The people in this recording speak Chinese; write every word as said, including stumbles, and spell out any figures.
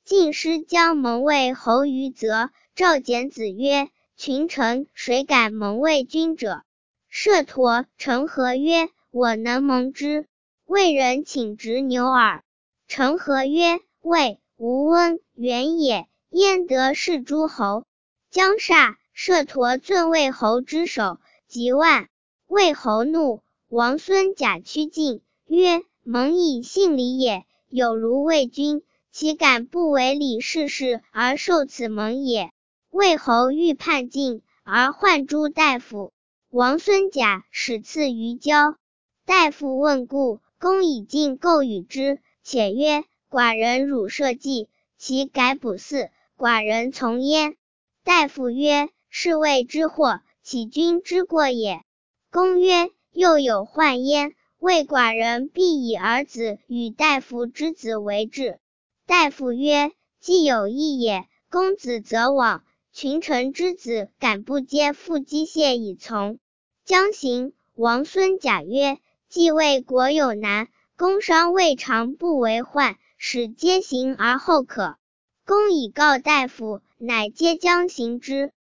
晋师将蒙为侯于泽。赵简子曰：群臣谁敢蒙为君者？射陀成何曰：我能蒙之。魏人请执牛耳。成何曰：魏、吴温、元也，焉得是诸侯？将煞，射陀遵魏侯之手，即万。魏侯怒，王孙贾趋进，曰：蒙以信礼也，有如魏君，岂敢不为礼事事而受此蒙也？魏侯欲叛晋，而唤诸大夫。王孙贾使赐于郊。大夫问故，公以进构与之，且曰：寡人辱社稷，其改卜祀，寡人从焉。大夫曰：是谓之祸，岂君之过也？公曰：又有患焉，谓寡人必以儿子与大夫之子为质。大夫曰：既有义也，公子则往，群臣之子敢不皆负机械以从？将行。王孙贾曰：既为国有难，公商未尝不为患，使皆行而后可。公以告大夫，乃皆将行之。